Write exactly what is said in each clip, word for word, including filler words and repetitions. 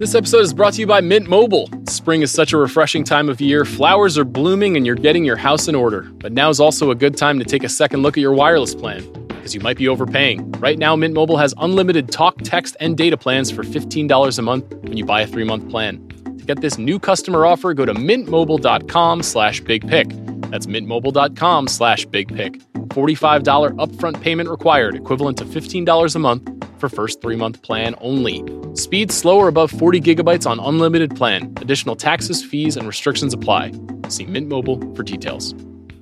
This episode is brought to you by Mint Mobile. Spring is such a refreshing time of year. Flowers are blooming and you're getting your house in order. But now is also a good time to take a second look at your wireless plan, because you might be overpaying. Right now, Mint Mobile has unlimited talk, text, and data plans for fifteen dollars a month when you buy a three-month plan. To get this new customer offer, go to mintmobile.com slash bigpick. That's mintmobile.com slash bigpick. forty-five dollars upfront payment required, equivalent to fifteen dollars a month for first three-month plan only. Speed slow or above forty gigabytes on unlimited plan. Additional taxes, fees, and restrictions apply. See Mint Mobile for details.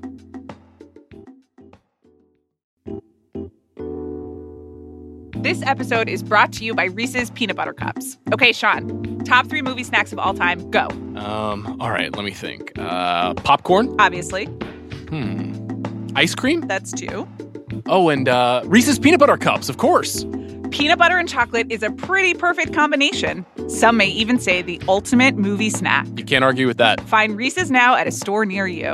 This episode is brought to you by Reese's Peanut Butter Cups. Okay, Sean, top three movie snacks of all time, go. Um, all right, let me think. Uh, popcorn? Obviously. Hmm. Ice cream? That's two. Oh, and uh, Reese's Peanut Butter Cups, of course. Peanut butter and chocolate is a pretty perfect combination. Some may even say the ultimate movie snack. You can't argue with that. Find Reese's now at a store near you.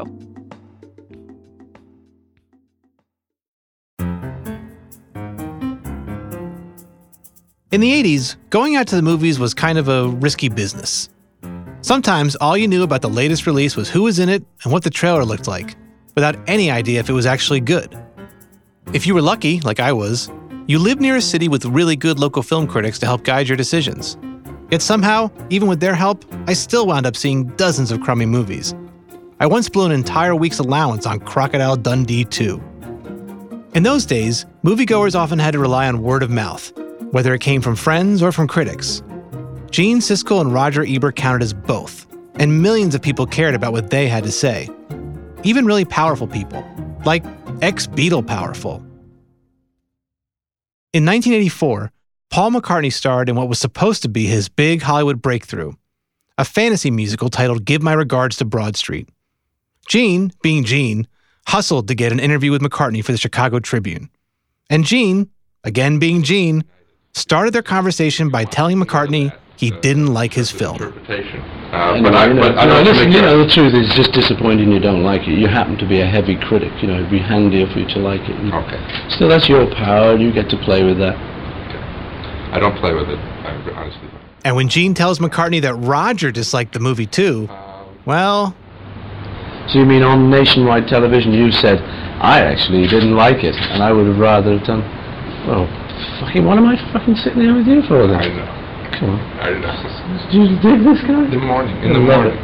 In the eighties, going out to the movies was kind of a risky business. Sometimes all you knew about the latest release was who was in it and what the trailer looked like, without any idea if it was actually good. If you were lucky, like I was, you lived near a city with really good local film critics to help guide your decisions. Yet somehow, even with their help, I still wound up seeing dozens of crummy movies. I once blew an entire week's allowance on Crocodile Dundee two. In those days, moviegoers often had to rely on word of mouth, whether it came from friends or from critics. Gene Siskel and Roger Ebert counted as both, and millions of people cared about what they had to say. Even really powerful people, like ex-Beatle powerful. In nineteen eighty-four, Paul McCartney starred in what was supposed to be his big Hollywood breakthrough, a fantasy musical titled Give My Regards to Broad Street. Gene, being Gene, hustled to get an interview with McCartney for the Chicago Tribune. And Gene, again being Gene, started their conversation by telling McCartney he didn't like his film. Uh, but I, but I don't listen, you know, the truth is just disappointing you don't like it. You happen to be a heavy critic, you know, it'd be handier for you to like it. Okay. Still, that's your power, you get to play with that. Okay. I don't play with it, I honestly don't. And when Gene tells McCartney that Roger disliked the movie too, well... So you mean on nationwide television you said, I actually didn't like it, and I would have rather have done... Well, fucking, what am I fucking sitting there with you for then? I know. Come on. I know. Did you dig this guy? In the morning, in the morning.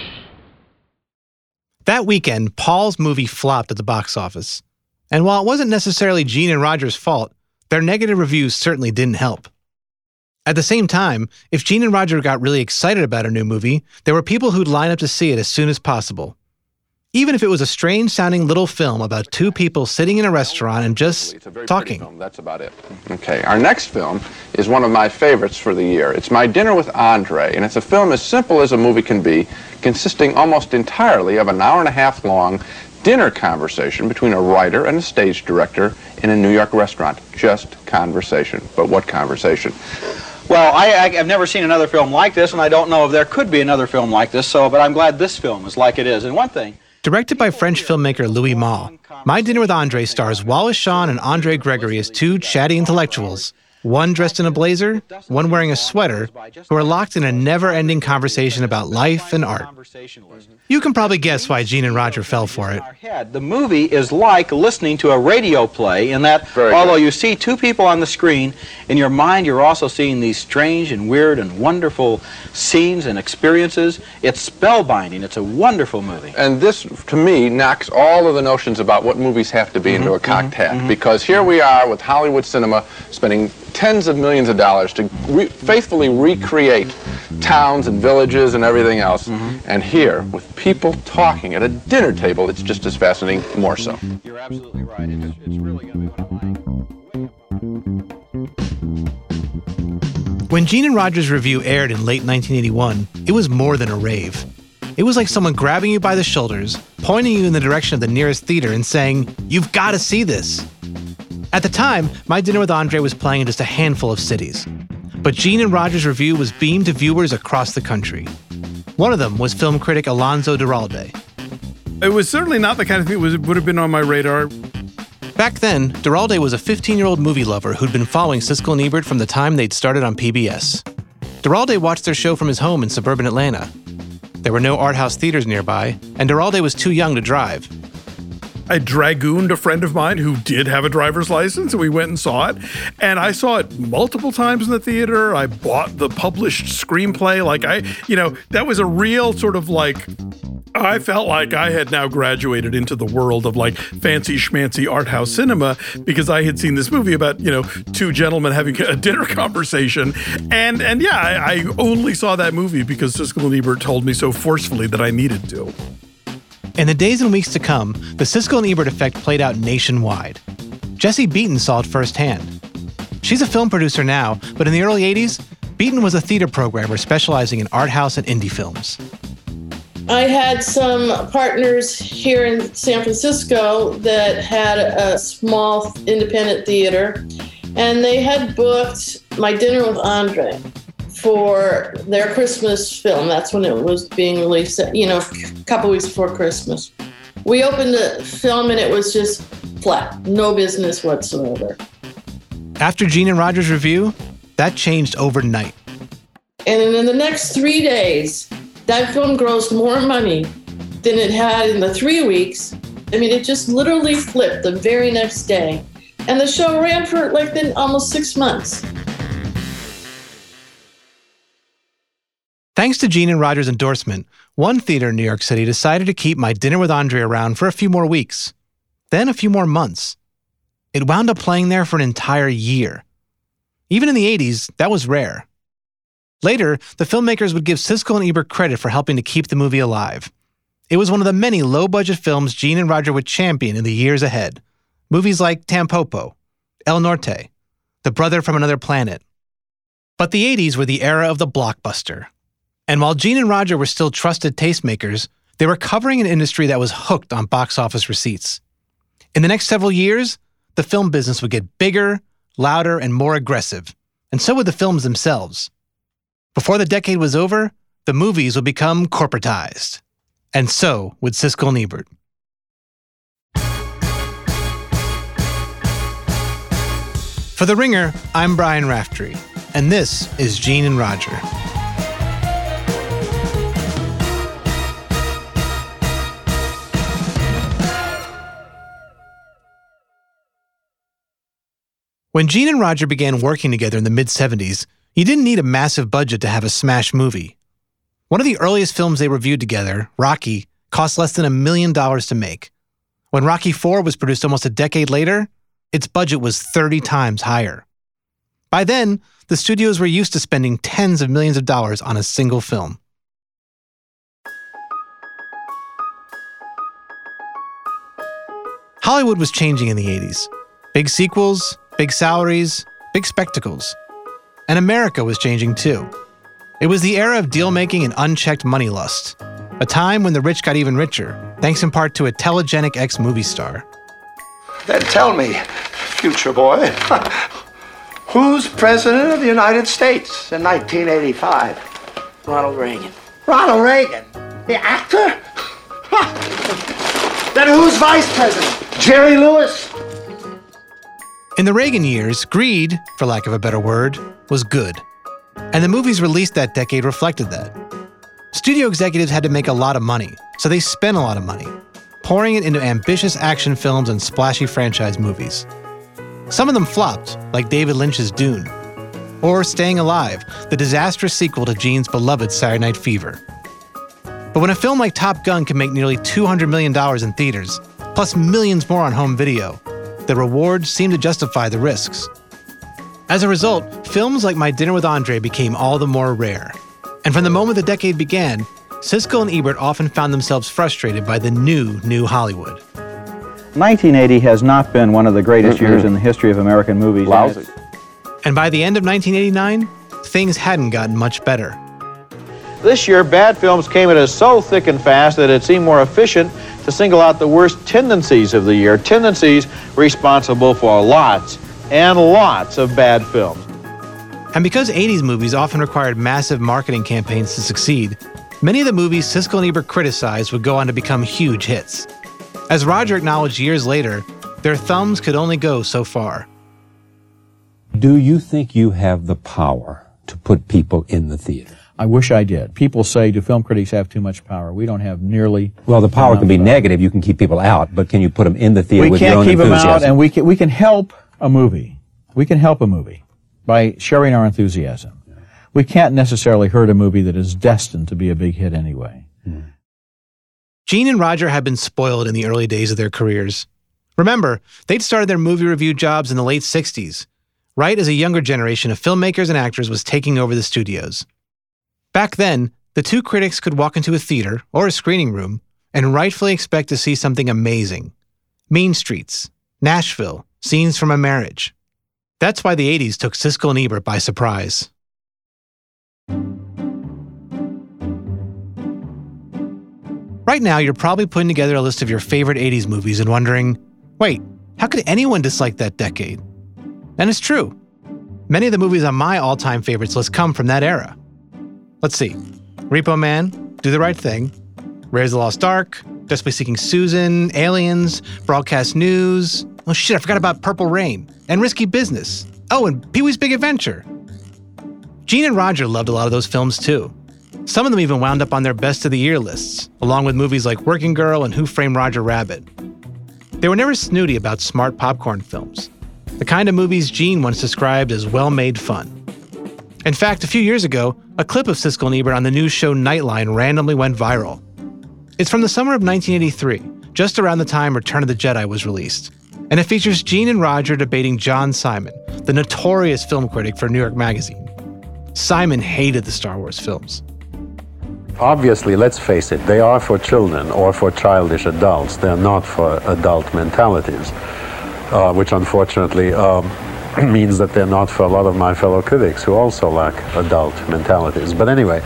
That weekend, Paul's movie flopped at the box office. And while it wasn't necessarily Gene and Roger's fault, their negative reviews certainly didn't help. At the same time, if Gene and Roger got really excited about a new movie, there were people who'd line up to see it as soon as possible. Even if it was a strange-sounding little film about two people sitting in a restaurant and just talking. Film. That's about it. Okay, our next film is one of my favorites for the year. It's My Dinner with Andre, and it's a film as simple as a movie can be, consisting almost entirely of an hour and a half long dinner conversation between a writer and a stage director in a New York restaurant. Just conversation. But what conversation? Well, I, I, I've never seen another film like this, and I don't know if there could be another film like this, so, but I'm glad this film is like it is. And one thing... Directed by French filmmaker Louis Malle, My Dinner with Andre stars Wallace Shawn and Andre Gregory as two chatty intellectuals, one dressed in a blazer, one wearing a sweater, who are locked in a never-ending conversation about life and art. You can probably guess why Gene and Roger fell for it. The movie is like listening to a radio play in that, Very although good. you see two people on the screen, in your mind you're also seeing these strange and weird and wonderful scenes and experiences. It's spellbinding. It's a wonderful movie. And this, to me, knocks all of the notions about what movies have to be Mm-hmm, into a cocked hat. mm-hmm. Because here we are with Hollywood cinema spending tens of millions of dollars to re faithfully recreate towns and villages and everything else. Mm-hmm. And here, with people talking at a dinner table, it's just as fascinating, more so. You're absolutely right. It's, it's really going to be one of my... When Gene and Roger's review aired in late nineteen eighty-one, it was more than a rave. It was like someone grabbing you by the shoulders, pointing you in the direction of the nearest theater and saying, "You've got to see this." At the time, My Dinner with Andre was playing in just a handful of cities. But Gene and Roger's review was beamed to viewers across the country. One of them was film critic Alonzo Duralde. It was certainly not the kind of thing that was, would have been on my radar. Back then, Duralde was a fifteen-year-old movie lover who'd been following Siskel and Ebert from the time they'd started on P B S. Duralde watched their show from his home in suburban Atlanta. There were no art house theaters nearby, and Duralde was too young to drive. I dragooned a friend of mine who did have a driver's license, and we went and saw it. And I saw it multiple times in the theater. I bought the published screenplay. Like I, you know, that was a real sort of like, I felt like I had now graduated into the world of like fancy schmancy art house cinema because I had seen this movie about, you know, two gentlemen having a dinner conversation. And, and yeah, I, I only saw that movie because Siskel and Ebert told me so forcefully that I needed to. In the days and weeks to come, the Siskel and Ebert effect played out nationwide. Jessie Beaton saw it firsthand. She's a film producer now, but in the early eighties, Beaton was a theater programmer specializing in art house and indie films. I had some partners here in San Francisco that had a small independent theater, and they had booked My Dinner with Andre for their Christmas film. That's when it was being released, you know, a couple weeks before Christmas. We opened the film and it was just flat, no business whatsoever. After Gene and Roger's review, that changed overnight. And in the next three days, that film grossed more money than it had in the three weeks. I mean, it just literally flipped the very next day. And the show ran for like then almost six months. Thanks to Gene and Roger's endorsement, one theater in New York City decided to keep My Dinner with Andre around for a few more weeks, then a few more months. It wound up playing there for an entire year. Even in the eighties, that was rare. Later, the filmmakers would give Siskel and Ebert credit for helping to keep the movie alive. It was one of the many low-budget films Gene and Roger would champion in the years ahead. Movies like Tampopo, El Norte, The Brother from Another Planet. But the eighties were the era of the blockbuster. And while Gene and Roger were still trusted tastemakers, they were covering an industry that was hooked on box office receipts. In the next several years, the film business would get bigger, louder, and more aggressive, and so would the films themselves. Before the decade was over, the movies would become corporatized. And so would Siskel and Ebert. For The Ringer, I'm Brian Raftery, and this is Gene and Roger. When Gene and Roger began working together in the mid-seventies, you didn't need a massive budget to have a smash movie. One of the earliest films they reviewed together, Rocky, cost less than a million dollars to make. When Rocky four was produced almost a decade later, its budget was thirty times higher. By then, the studios were used to spending tens of millions of dollars on a single film. Hollywood was changing in the eighties. Big sequels, big salaries, big spectacles. And America was changing too. It was the era of deal-making and unchecked money lust, a time when the rich got even richer, thanks in part to a telegenic ex-movie star. Then tell me, future boy, who's president of the United States in nineteen eighty-five? Ronald Reagan. Ronald Reagan? The actor? Then who's vice president? Jerry Lewis? In the Reagan years, greed, for lack of a better word, was good. And the movies released that decade reflected that. Studio executives had to make a lot of money, so they spent a lot of money, pouring it into ambitious action films and splashy franchise movies. Some of them flopped, like David Lynch's Dune, or Staying Alive, the disastrous sequel to Gene's beloved Saturday Night Fever. But when a film like Top Gun can make nearly two hundred million dollars in theaters, plus millions more on home video, the rewards seemed to justify the risks. As a result, films like My Dinner with Andre became all the more rare. And from the moment the decade began, Siskel and Ebert often found themselves frustrated by the new, new Hollywood. nineteen eighty has not been one of the greatest mm-hmm. years in the history of American movies. Lousy. And by the end of nineteen eighty-nine, things hadn't gotten much better. This year, bad films came at us so thick and fast that it seemed more efficient to single out the worst tendencies of the year, tendencies responsible for lots and lots of bad films. And because eighties movies often required massive marketing campaigns to succeed, many of the movies Siskel and Ebert criticized would go on to become huge hits. As Roger acknowledged years later, their thumbs could only go so far. Do you think you have the power to put people in the theater. I wish I did. People say, do film critics have too much power? We don't have nearly. Well, the power can be negative. You can keep people out, but can you put them in the theater we with your own enthusiasm? We can't keep them out, and we can, we can help a movie. We can help a movie by sharing our enthusiasm. We can't necessarily hurt a movie that is destined to be a big hit anyway. Hmm. Gene and Roger had been spoiled in the early days of their careers. Remember, they'd started their movie review jobs in the late sixties, right as a younger generation of filmmakers and actors was taking over the studios. Back then, the two critics could walk into a theater or a screening room and rightfully expect to see something amazing. Mean Streets, Nashville, Scenes from a Marriage. That's why the eighties took Siskel and Ebert by surprise. Right now, you're probably putting together a list of your favorite eighties movies and wondering, wait, how could anyone dislike that decade? And it's true. Many of the movies on my all-time favorites list come from that era. Let's see. Repo Man, Do the Right Thing, Raiders of the Lost Ark, Desperately Seeking Susan, Aliens, Broadcast News. Oh shit, I forgot about Purple Rain and Risky Business. Oh, and Pee-wee's Big Adventure. Gene and Roger loved a lot of those films too. Some of them even wound up on their best of the year lists, along with movies like Working Girl and Who Framed Roger Rabbit. They were never snooty about smart popcorn films, the kind of movies Gene once described as well-made fun. In fact, a few years ago, a clip of Siskel and Ebert on the news show Nightline randomly went viral. It's from the summer of nineteen eighty-three, just around the time Return of the Jedi was released, and it features Gene and Roger debating John Simon, the notorious film critic for New York Magazine. Simon hated the Star Wars films. Obviously, let's face it, they are for children or for childish adults. They're not for adult mentalities, uh, which unfortunately um, means that they're not for a lot of my fellow critics who also lack adult mentalities. But anyway.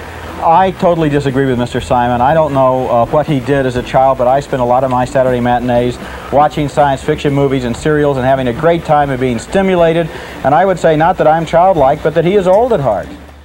I totally disagree with Mister Simon. I don't know uh, what he did as a child, but I spent a lot of my Saturday matinees watching science fiction movies and serials and having a great time of being stimulated. And I would say not that I'm childlike, but that he is old at heart.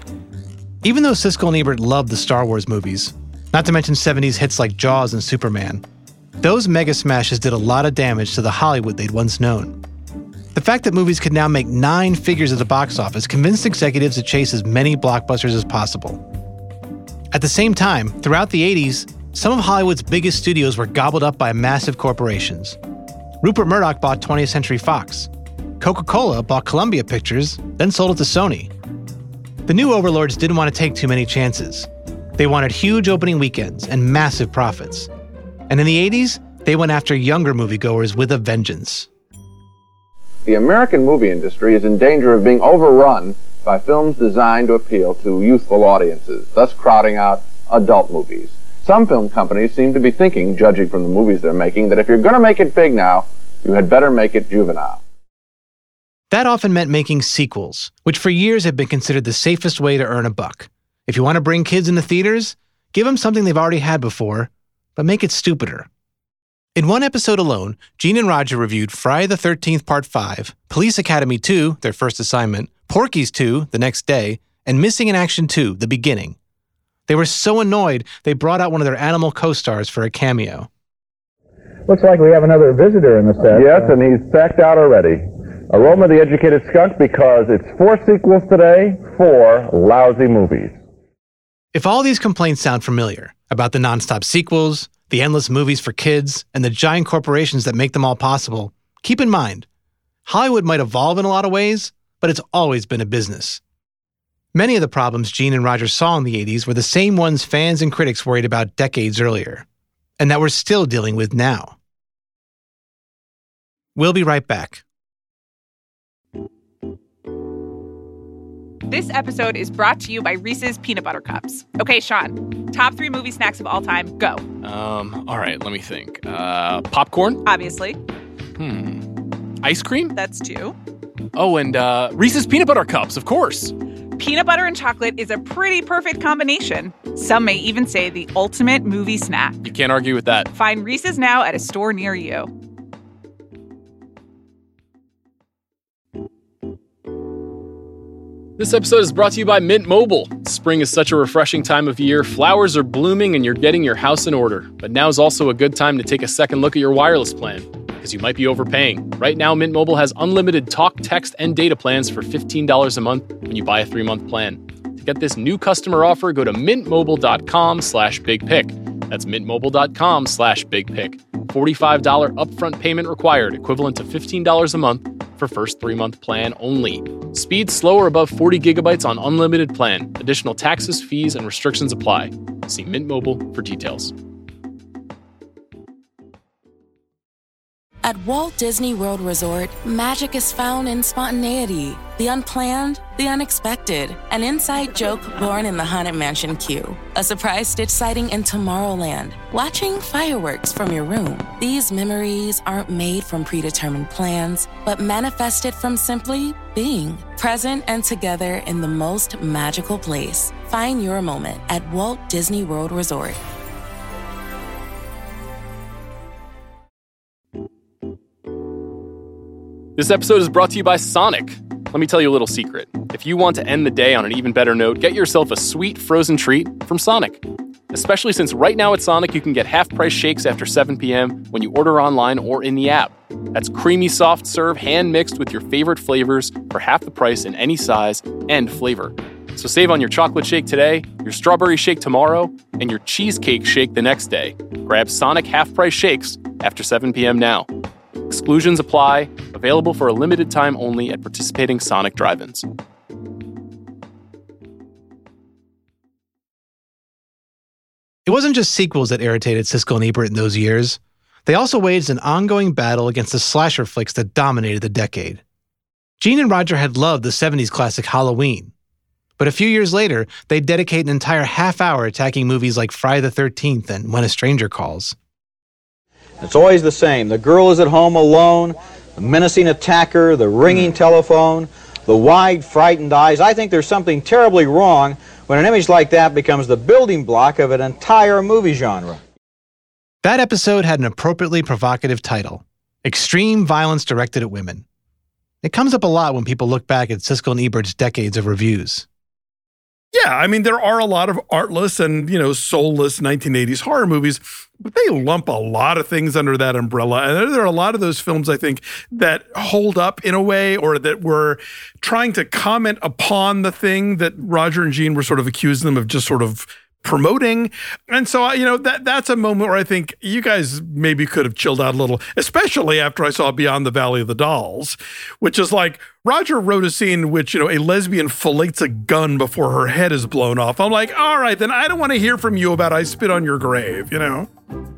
Even though Siskel and Ebert loved the Star Wars movies, not to mention seventies hits like Jaws and Superman, those mega smashes did a lot of damage to the Hollywood they'd once known. The fact that movies could now make nine figures at the box office convinced executives to chase as many blockbusters as possible. At the same time, throughout the eighties, some of Hollywood's biggest studios were gobbled up by massive corporations. Rupert Murdoch bought twentieth Century Fox. Coca-Cola bought Columbia Pictures, then sold it to Sony. The new overlords didn't want to take too many chances. They wanted huge opening weekends and massive profits. And in the eighties, they went after younger moviegoers with a vengeance. The American movie industry is in danger of being overrun by films designed to appeal to youthful audiences, thus crowding out adult movies. Some film companies seem to be thinking, judging from the movies they're making, that if you're going to make it big now, you had better make it juvenile. That often meant making sequels, which for years have been considered the safest way to earn a buck. If you want to bring kids into theaters, give them something they've already had before, but make it stupider. In one episode alone, Gene and Roger reviewed Friday the thirteenth Part five, Police Academy two, their first assignment, Porky's two, the next day, and Missing in Action two, the beginning. They were so annoyed, they brought out one of their animal co-stars for a cameo. Looks like we have another visitor in the set. Yes, and he's backed out already. Aroma the Educated Skunk, because it's four sequels today, four lousy movies. If all these complaints sound familiar, about the nonstop sequels, the endless movies for kids, and the giant corporations that make them all possible, keep in mind, Hollywood might evolve in a lot of ways, but it's always been a business. Many of the problems Gene and Roger saw in the eighties were the same ones fans and critics worried about decades earlier, and that we're still dealing with now. We'll be right back. This episode is brought to you by Reese's Peanut Butter Cups. Okay, Sean, top three movie snacks of all time, go. Um, all right, let me think. Uh, popcorn? Obviously. Hmm. Ice cream? That's two. Oh, and uh, Reese's Peanut Butter Cups, of course. Peanut butter and chocolate is a pretty perfect combination. Some may even say the ultimate movie snack. You can't argue with that. Find Reese's now at a store near you. This episode is brought to you by Mint Mobile. Spring is such a refreshing time of year. Flowers are blooming and you're getting your house in order. But now's also a good time to take a second look at your wireless plan, because because you might be overpaying. Right now, Mint Mobile has unlimited talk, text, and data plans for fifteen dollars a month when you buy a three-month plan. To get this new customer offer, go to mintmobile.com slash bigpick. That's mintmobile.com slash bigpick. forty-five dollars upfront payment required, equivalent to fifteen dollars a month for first three-month plan only. Speed slower above forty gigabytes on unlimited plan. Additional taxes, fees, and restrictions apply. See Mint Mobile for details. At Walt Disney World Resort, magic is found in spontaneity, the unplanned, the unexpected, an inside joke born in the Haunted Mansion queue, a surprise Stitch sighting in Tomorrowland, watching fireworks from your room. These memories aren't made from predetermined plans, but manifested from simply being present and together in the most magical place. Find your moment at Walt Disney World Resort. This episode is brought to you by Sonic. Let me tell you a little secret. If you want to end the day on an even better note, get yourself a sweet frozen treat from Sonic. Especially since right now at Sonic, you can get half-price shakes after seven p.m. when you order online or in the app. That's creamy soft serve, hand-mixed with your favorite flavors for half the price in any size and flavor. So save on your chocolate shake today, your strawberry shake tomorrow, and your cheesecake shake the next day. Grab Sonic half-price shakes after seven p.m. now. Exclusions apply. Available for a limited time only at participating Sonic drive-ins. It wasn't just sequels that irritated Siskel and Ebert in those years. They also waged an ongoing battle against the slasher flicks that dominated the decade. Gene and Roger had loved the seventies classic Halloween. But a few years later, they'd dedicate an entire half hour attacking movies like Friday the thirteenth and When a Stranger Calls. It's always the same. The girl is at home alone, the menacing attacker, the ringing telephone, the wide, frightened eyes. I think there's something terribly wrong when an image like that becomes the building block of an entire movie genre. That episode had an appropriately provocative title, Extreme Violence Directed at Women. It comes up a lot when people look back at Siskel and Ebert's decades of reviews. Yeah, I mean, there are a lot of artless and, you know, soulless nineteen eighties horror movies, but they lump a lot of things under that umbrella. And there are a lot of those films, I think, that hold up in a way, or that were trying to comment upon the thing that Roger and Gene were sort of accusing them of just sort of promoting. And so, you know, that that's a moment where I think you guys maybe could have chilled out a little, especially after I saw Beyond the Valley of the Dolls, which is like, Roger wrote a scene in which, you know, a lesbian fillets a gun before her head is blown off. I'm like, all right, then I don't want to hear from you about I spit on your grave, you know?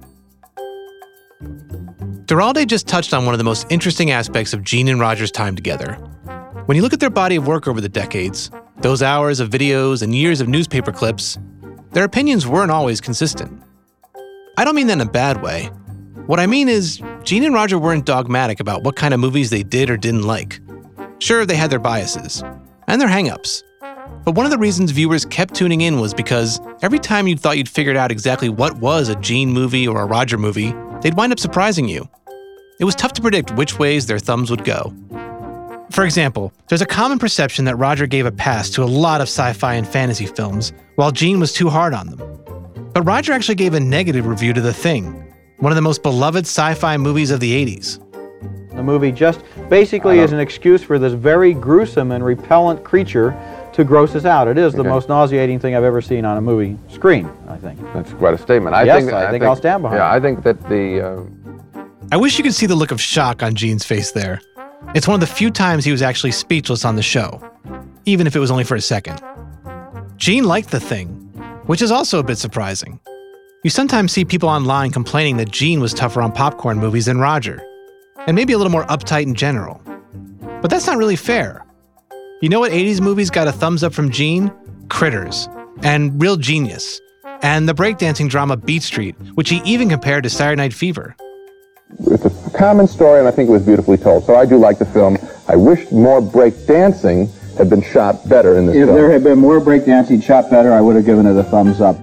Duralde just touched on one of the most interesting aspects of Gene and Roger's time together. When you look at their body of work over the decades, those hours of videos and years of newspaper clips, their opinions weren't always consistent. I don't mean that in a bad way. What I mean is, Gene and Roger weren't dogmatic about what kind of movies they did or didn't like. Sure, they had their biases, and their hang-ups. But one of the reasons viewers kept tuning in was because every time you thought you'd figured out exactly what was a Gene movie or a Roger movie, they'd wind up surprising you. It was tough to predict which ways their thumbs would go. For example, there's a common perception that Roger gave a pass to a lot of sci-fi and fantasy films, while Gene was too hard on them. But Roger actually gave a negative review to The Thing, one of the most beloved sci-fi movies of the eighties. The movie just basically is an excuse for this very gruesome and repellent creature to gross us out. It is the Okay. most nauseating thing I've ever seen on a movie screen, I think. That's quite a statement. I Yes, think, I think I'll stand behind Yeah, it. I think that the... Uh, I wish you could see the look of shock on Gene's face there. It's one of the few times he was actually speechless on the show, even if it was only for a second. Gene liked The Thing, which is also a bit surprising. You sometimes see people online complaining that Gene was tougher on popcorn movies than Roger, and maybe a little more uptight in general. But that's not really fair. You know what eighties movies got a thumbs up from Gene? Critters, and Real Genius, and the breakdancing drama Beat Street, which he even compared to Saturday Night Fever. It's a common story, and I think it was beautifully told. So I do like the film. I wish more break dancing had been shot better in this If film. there had been more breakdancing shot better, I would have given it a thumbs up.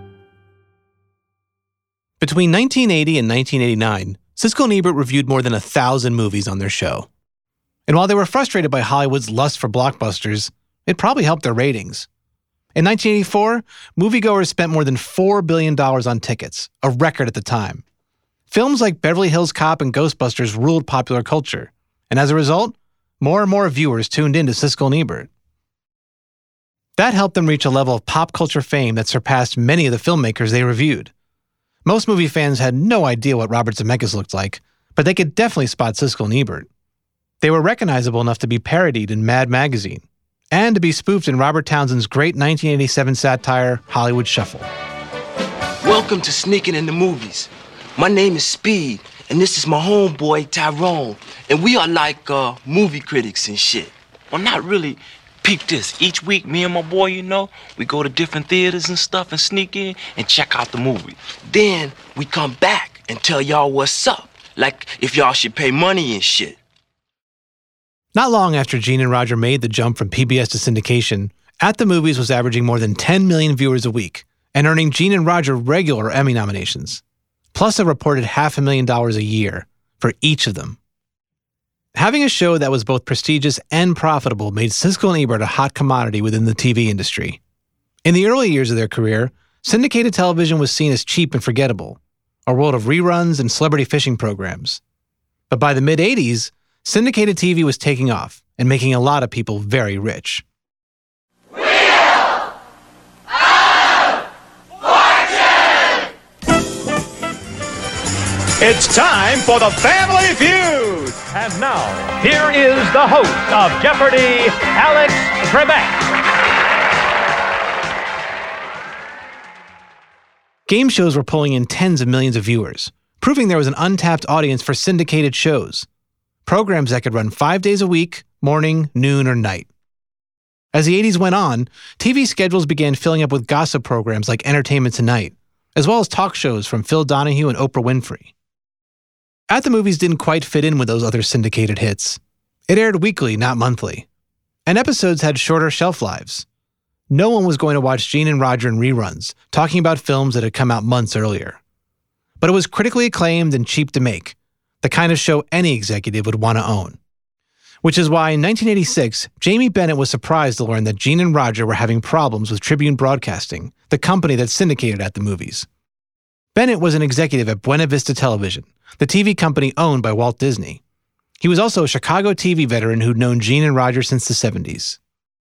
Between nineteen eighty and nineteen eighty-nine, Siskel and Ebert reviewed more than a thousand movies on their show. And while they were frustrated by Hollywood's lust for blockbusters, it probably helped their ratings. In nineteen eighty-four, moviegoers spent more than four billion dollars on tickets, a record at the time. Films like Beverly Hills Cop and Ghostbusters ruled popular culture, and as a result, more and more viewers tuned into Siskel and Ebert. That helped them reach a level of pop culture fame that surpassed many of the filmmakers they reviewed. Most movie fans had no idea what Robert Zemeckis looked like, but they could definitely spot Siskel and Ebert. They were recognizable enough to be parodied in Mad Magazine, and to be spoofed in Robert Townsend's great nineteen eighty-seven satire, Hollywood Shuffle. Welcome to Sneaking in the Movies. My name is Speed, and this is my homeboy, Tyrone. And we are like uh, movie critics and shit. Well, not really. Peep this. Each week, me and my boy, you know, we go to different theaters and stuff and sneak in and check out the movie. Then we come back and tell y'all what's up. Like if y'all should pay money and shit. Not long after Gene and Roger made the jump from P B S to syndication, At the Movies was averaging more than ten million viewers a week and earning Gene and Roger regular Emmy nominations, plus a reported half a million dollars a year for each of them. Having a show that was both prestigious and profitable made Siskel and Ebert a hot commodity within the T V industry. In the early years of their career, syndicated television was seen as cheap and forgettable, a world of reruns and celebrity fishing programs. But by the mid-eighties, syndicated T V was taking off and making a lot of people very rich. It's time for the Family Feud! And now, here is the host of Jeopardy, Alex Trebek. Game shows were pulling in tens of millions of viewers, proving there was an untapped audience for syndicated shows. Programs that could run five days a week, morning, noon, or night. As the eighties went on, T V schedules began filling up with gossip programs like Entertainment Tonight, as well as talk shows from Phil Donahue and Oprah Winfrey. At the Movies didn't quite fit in with those other syndicated hits. It aired weekly, not monthly. And episodes had shorter shelf lives. No one was going to watch Gene and Roger in reruns, talking about films that had come out months earlier. But it was critically acclaimed and cheap to make, the kind of show any executive would want to own. Which is why in nineteen eighty-six, Jamie Bennett was surprised to learn that Gene and Roger were having problems with Tribune Broadcasting, the company that syndicated At the Movies. Bennett was an executive at Buena Vista Television, the T V company owned by Walt Disney. He was also a Chicago T V veteran who'd known Gene and Roger since the seventies.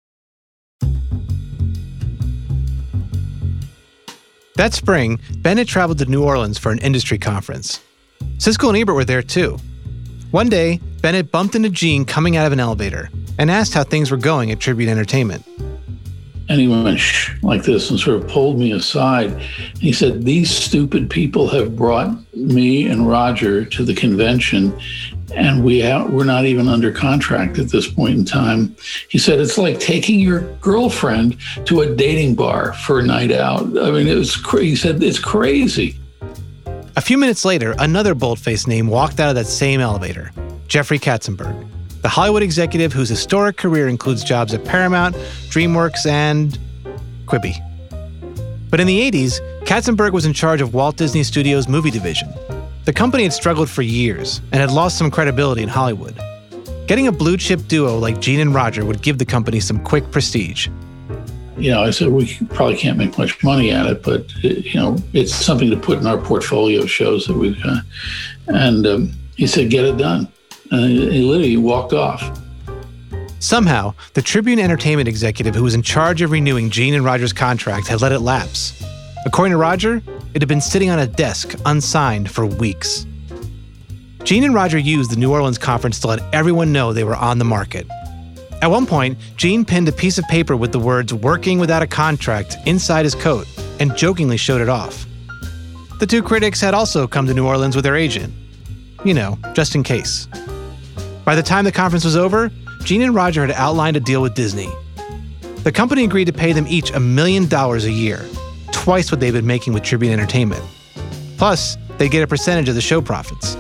That spring, Bennett traveled to New Orleans for an industry conference. Siskel and Ebert were there too. One day, Bennett bumped into Gene coming out of an elevator and asked how things were going at Tribune Entertainment. And he went shh like this and sort of pulled me aside. He said, "These stupid people have brought me and Roger to the convention, and we have, we're not even under contract at this point in time." He said, "It's like taking your girlfriend to a dating bar for a night out." I mean, it was crazy. He said, "It's crazy." A few minutes later, another bold-faced name walked out of that same elevator, Jeffrey Katzenberg, the Hollywood executive whose historic career includes jobs at Paramount, DreamWorks, and Quibi. But in the eighties, Katzenberg was in charge of Walt Disney Studios' movie division. The company had struggled for years and had lost some credibility in Hollywood. Getting a blue-chip duo like Gene and Roger would give the company some quick prestige. You know, I said, we probably can't make much money at it, but, you know, it's something to put in our portfolio shows that we've got. And um, he said, "Get it done." And he literally walked off. Somehow, the Tribune Entertainment executive who was in charge of renewing Gene and Roger's contract had let it lapse. According to Roger, it had been sitting on a desk, unsigned, for weeks. Gene and Roger used the New Orleans conference to let everyone know they were on the market. At one point, Gene pinned a piece of paper with the words "working without a contract" inside his coat and jokingly showed it off. The two critics had also come to New Orleans with their agent. You know, just in case. By the time the conference was over, Gene and Roger had outlined a deal with Disney. The company agreed to pay them each a million dollars a year, twice what they'd been making with Tribune Entertainment. Plus, they'd get a percentage of the show profits.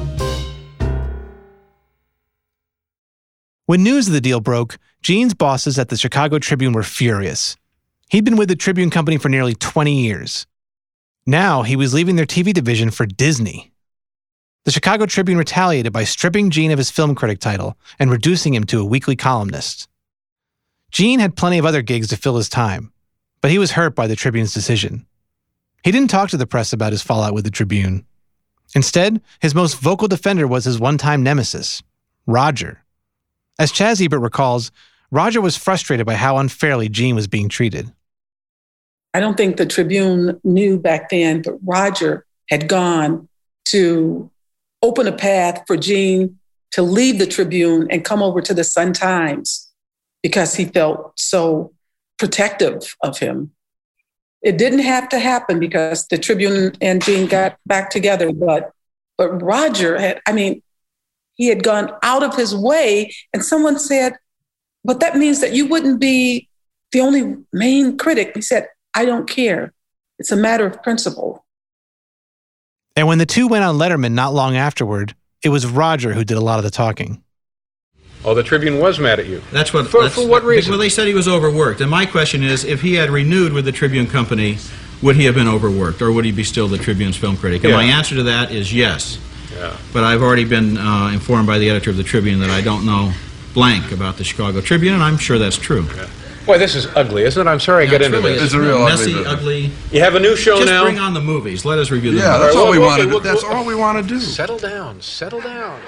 When news of the deal broke, Gene's bosses at the Chicago Tribune were furious. He'd been with the Tribune Company for nearly twenty years. Now he was leaving their T V division for Disney. The Chicago Tribune retaliated by stripping Gene of his film critic title and reducing him to a weekly columnist. Gene had plenty of other gigs to fill his time, but he was hurt by the Tribune's decision. He didn't talk to the press about his fallout with the Tribune. Instead, his most vocal defender was his one-time nemesis, Roger. As Chaz Ebert recalls, Roger was frustrated by how unfairly Gene was being treated. I don't think the Tribune knew back then, but Roger had gone to open a path for Gene to leave the Tribune and come over to the Sun-Times because he felt so protective of him. It didn't have to happen because the Tribune and Gene got back together, but but Roger had, I mean, he had gone out of his way, and someone said, but that means that you wouldn't be the only main critic. He said, I don't care. It's a matter of principle. And when the two went on Letterman not long afterward, it was Roger who did a lot of the talking. Oh, the Tribune was mad at you. That's what. For, that's, for what reason? Well, they said he was overworked. And my question is, if he had renewed with the Tribune Company, would he have been overworked, or would he be still the Tribune's film critic? And yeah. my answer to that is yes. Yeah. But I've already been uh, informed by the editor of the Tribune that I don't know blank about the Chicago Tribune, and I'm sure that's true. Yeah. Boy, this is ugly, isn't it? I'm sorry I Yeah, get into really this. is. It's a real messy, ugly. ugly. You have a new show Just now. bring on the movies. Let us review the Yeah, movies. that's all we Well, want to okay, do. we'll- That's we'll- all we want to do. Settle down. Settle down.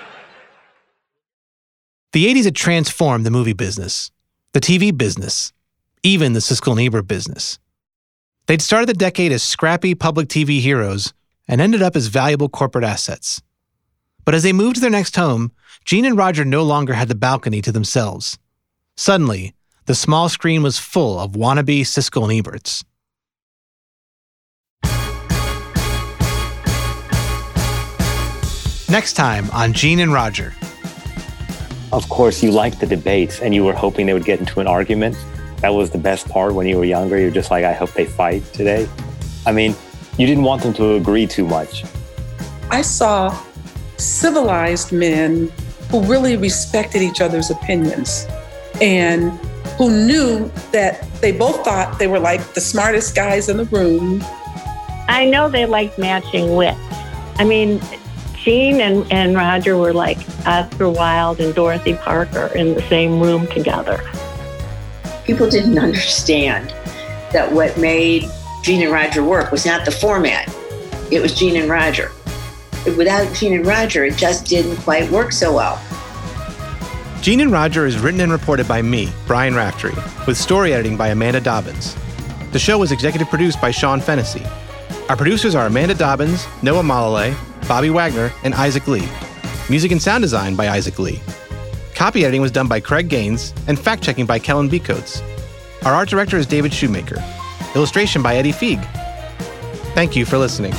The eighties had transformed the movie business, the T V business, even the Siskel and Ebert business. They'd started the decade as scrappy public T V heroes and ended up as valuable corporate assets. But as they moved to their next home, Gene and Roger no longer had the balcony to themselves. Suddenly, the small screen was full of wannabe Siskel and Eberts. Next time on Gene and Roger. Of course, you liked the debates and you were hoping they would get into an argument. That was the best part when you were younger. You're just like, I hope they fight today. I mean, you didn't want them to agree too much. I saw civilized men who really respected each other's opinions and who knew that they both thought they were like the smartest guys in the room. I know they liked matching wits. I mean, Gene and, and Roger were like Oscar Wilde and Dorothy Parker in the same room together. People didn't understand that what made Gene and Roger work was not the format. It was Gene and Roger. Without Gene and Roger, it just didn't quite work so well. Gene and Roger is written and reported by me, Brian Raftery, with story editing by Amanda Dobbins. The show was executive produced by Sean Fennessy. Our producers are Amanda Dobbins, Noah Malalay, Bobby Wagner, and Isaac Lee. Music and sound design by Isaac Lee. Copy editing was done by Craig Gaines, and fact-checking by Kellen Becoats. Our art director is David Shoemaker. Illustration by Eddie Feig. Thank you for listening.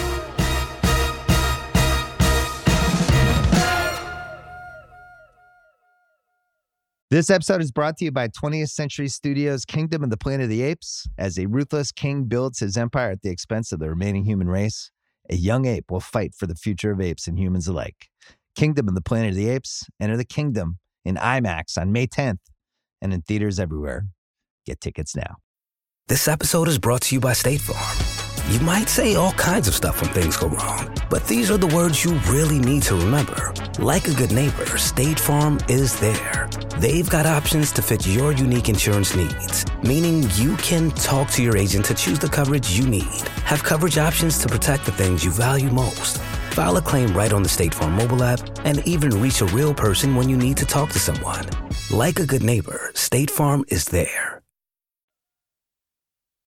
This episode is brought to you by twentieth Century Studios' Kingdom of the Planet of the Apes. As a ruthless king builds his empire at the expense of the remaining human race, a young ape will fight for the future of apes and humans alike. Kingdom of the Planet of the Apes. Enter the kingdom in IMAX on May tenth and in theaters everywhere. Get tickets now. This episode is brought to you by State Farm. You might say all kinds of stuff when things go wrong, but these are the words you really need to remember. Like a good neighbor, State Farm is there. They've got options to fit your unique insurance needs, meaning you can talk to your agent to choose the coverage you need. Have coverage options to protect the things you value most. File a claim right on the State Farm mobile app and even reach a real person when you need to talk to someone. Like a good neighbor, State Farm is there.